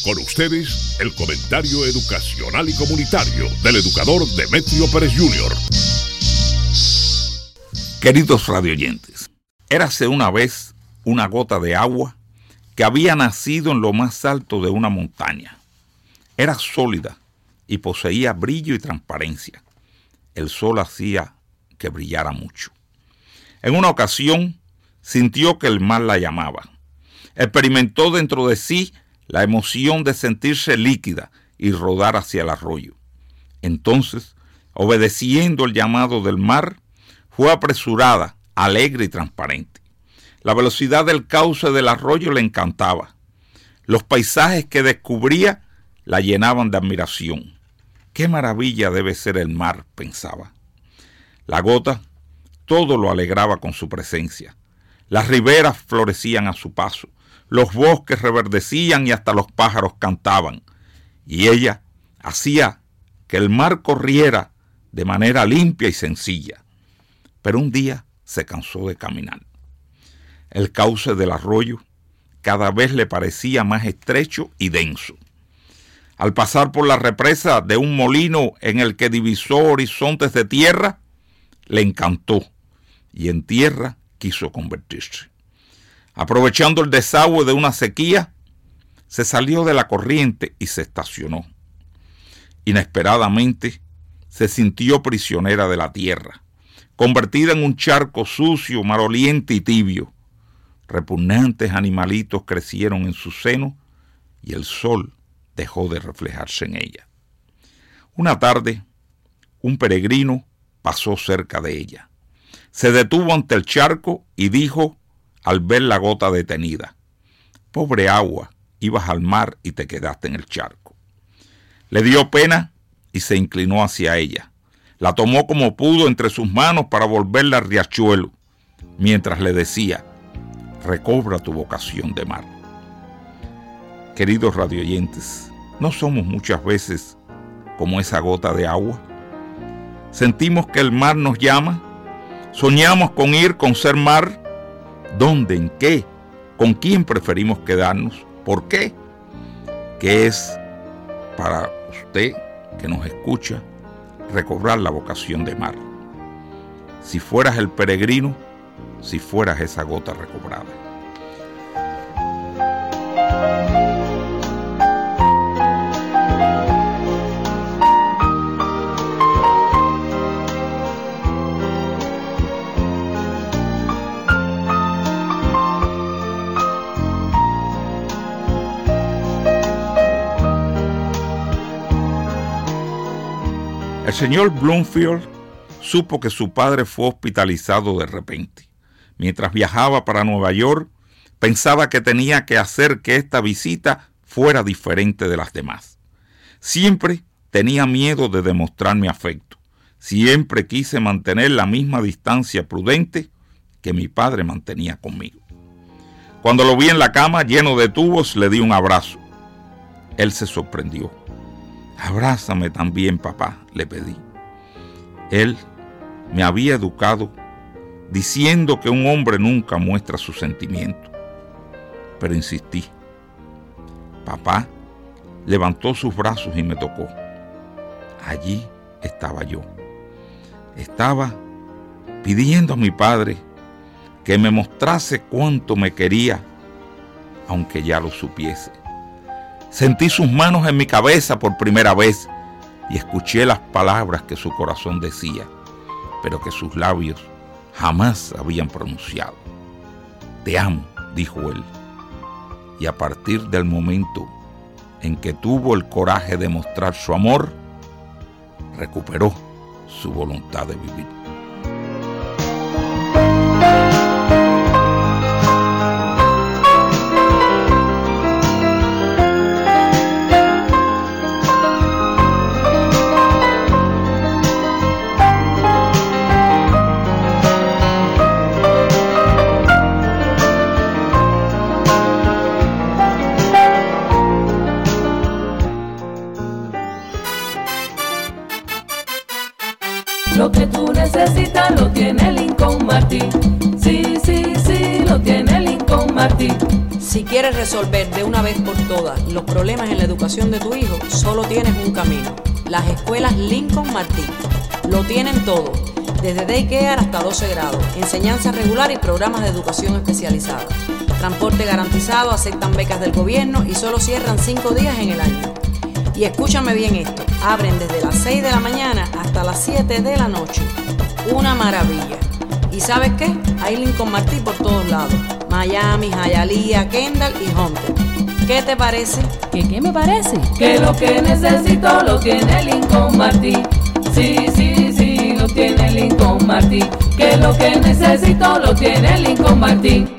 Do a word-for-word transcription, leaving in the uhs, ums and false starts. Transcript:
Con ustedes, el comentario educacional y comunitario del educador Demetrio Pérez junior Queridos radioyentes, érase una vez una gota de agua que había nacido en lo más alto de una montaña. Era sólida y poseía brillo y transparencia. El sol hacía que brillara mucho. En una ocasión, sintió que el mar la llamaba. Experimentó dentro de sí la emoción de sentirse líquida y rodar hacia el arroyo. Entonces, obedeciendo el llamado del mar, fue apresurada, alegre y transparente. La velocidad del cauce del arroyo le encantaba. Los paisajes que descubría la llenaban de admiración. ¡Qué maravilla debe ser el mar!, pensaba. La gota todo lo alegraba con su presencia. Las riberas florecían a su paso. Los bosques reverdecían y hasta los pájaros cantaban. Y ella hacía que el mar corriera de manera limpia y sencilla. Pero un día se cansó de caminar. El cauce del arroyo cada vez le parecía más estrecho y denso. Al pasar por la represa de un molino en el que divisó horizontes de tierra, le encantó y en tierra quiso convertirse. Aprovechando el desagüe de una sequía, se salió de la corriente y se estacionó. Inesperadamente, se sintió prisionera de la tierra, convertida en un charco sucio, maloliente y tibio. Repugnantes animalitos crecieron en su seno y el sol dejó de reflejarse en ella. Una tarde, un peregrino pasó cerca de ella. Se detuvo ante el charco y dijo, al ver la gota detenida: «Pobre agua, ibas al mar y te quedaste en el charco». Le dio pena y se inclinó hacia ella. La tomó como pudo entre sus manos para volverla al riachuelo, mientras le decía: «Recobra tu vocación de mar». Queridos radioyentes, ¿no somos muchas veces como esa gota de agua? Sentimos que el mar nos llama, soñamos con ir, con ser mar. ¿Dónde? ¿En qué? ¿Con quién preferimos quedarnos? ¿Por qué? ¿Qué es para usted que nos escucha recobrar la vocación de mar? Si fueras el peregrino, si fueras esa gota recobrada. El señor Bloomfield supo que su padre fue hospitalizado de repente. Mientras viajaba para Nueva York, pensaba que tenía que hacer que esta visita fuera diferente de las demás. Siempre tenía miedo de demostrar mi afecto. Siempre quise mantener la misma distancia prudente que mi padre mantenía conmigo. Cuando lo vi en la cama lleno de tubos, le di un abrazo. Él se sorprendió. «Abrázame también, papá», le pedí. Él me había educado diciendo que un hombre nunca muestra sus sentimientos. Pero insistí. Papá levantó sus brazos y me tocó. Allí estaba yo. Estaba pidiendo a mi padre que me mostrase cuánto me quería, aunque ya lo supiese. Sentí sus manos en mi cabeza por primera vez y escuché las palabras que su corazón decía, pero que sus labios jamás habían pronunciado. «Te amo», dijo él. Y a partir del momento en que tuvo el coraje de mostrar su amor, recuperó su voluntad de vivir. Lo que tú necesitas lo tiene Lincoln Martin. Sí, sí, sí, lo tiene Lincoln Martin. Si quieres resolver de una vez por todas los problemas en la educación de tu hijo, solo tienes un camino: las escuelas Lincoln Martí. Lo tienen todo, desde daycare hasta doce grados, enseñanza regular y programas de educación especializada. Transporte garantizado, aceptan becas del gobierno y solo cierran cinco días en el año. Y escúchame bien esto, abren desde las seis de la mañana hasta las siete de la noche. Una maravilla. ¿Y sabes qué? Hay Lincoln Martí por todos lados: Miami, Hialeah, Kendall y Hunter. ¿Qué te parece? ¿Qué qué me parece? Que lo que necesito lo tiene Lincoln Martí. Sí, sí, sí, lo tiene Lincoln Martí. Que lo que necesito lo tiene Lincoln Martí.